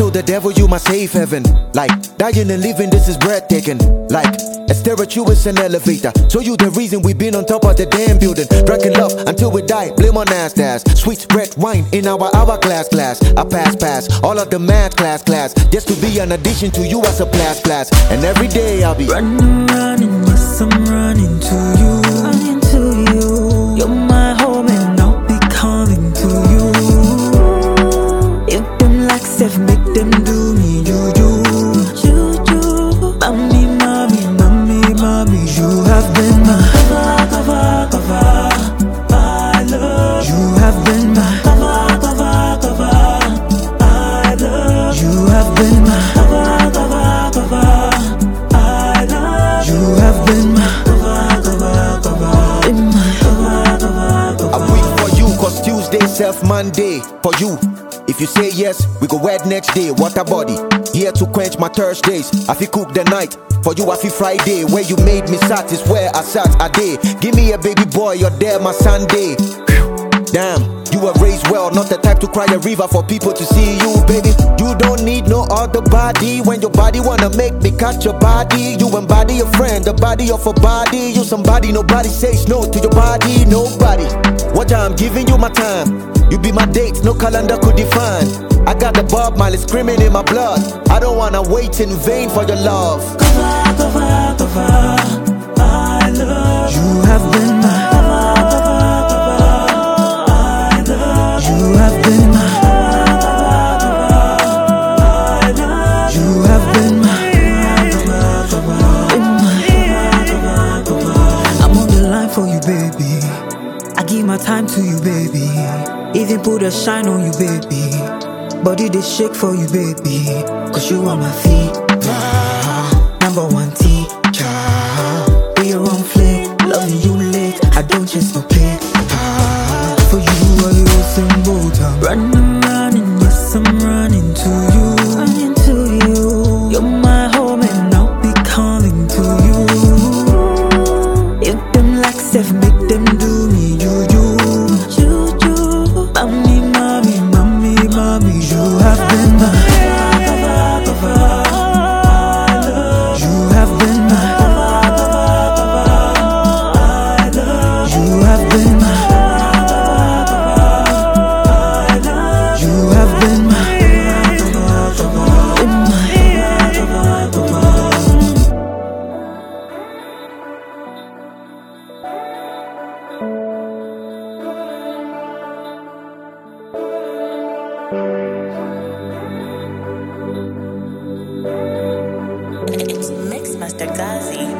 told the devil you my safe heaven. Like, dying and living, this is breathtaking. Like, a statue is an elevator. Show you the reason we been on top of the damn building. Drinking love until we die, blame on ass. Sweet red wine in our hourglass glass. I pass, all of the math class. Just to be an addition to you as a class. And every day I'll be running, yes I'm running to you. Running to you. You're my home and I'll be coming to you. If them like Steph, make them do me juju. Mommy, you have been my cover. I love you. Have been my cover. I love you. Have been my cover. I love you. Have been my cover. In my cover. I wait for you, cause Tuesday self Monday for you. If you say yes, we go wed next day. Water body, here to quench my Thursdays. I feel cook the night, for you I feel Friday. Where you made me sat is where I sat a day. Give me a baby boy, you're there my Sunday. Damn, you were raised well, not the type to cry a river for people to see you, baby. You don't need no other body. When your body wanna make me catch your body. You embody a friend, the body of a body. You somebody, nobody says no to your body, nobody. Watch out, I'm giving you my time. You be my date, no calendar could define. I got the Bob Marley screaming in my blood. I don't wanna wait in vain for your love. Cover, I love you. Have been my cover. I love you. Have been my I love you. Have been my I'm on the line for you, baby. I give my time to you, baby. Even put a shine on you, baby. Body they shake for you, baby. Cause you are my feet. Number one teacher. Be your own flick. Loving you late. I don't chase no play. For you I lose and bolt. Running, yes I'm running to you. Running to you. You're my home and I'll be coming to you. If them like Steph, make them do me juju. Mommy, you have been my cover. You have been my cover. I love you. Have been my cover. You have been my cover. In my It's Mix Master Gazi.